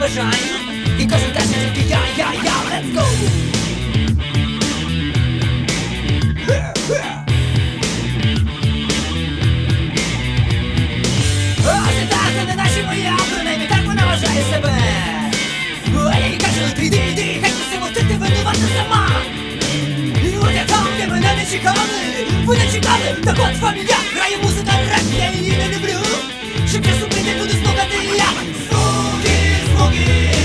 бажаю, і кожен каже тільки я, let's go! Ось і так, це не наші моя, принаймні так вона вважає себе. А я їй кажу, ти йди, хай просимо, ти винувата сама. І от я там, де мене не чекали, ви не чекали, так от фамілія, грає музика, реп, я її не люблю. Щоб я супер не буду слухати я. Звуки, звуки.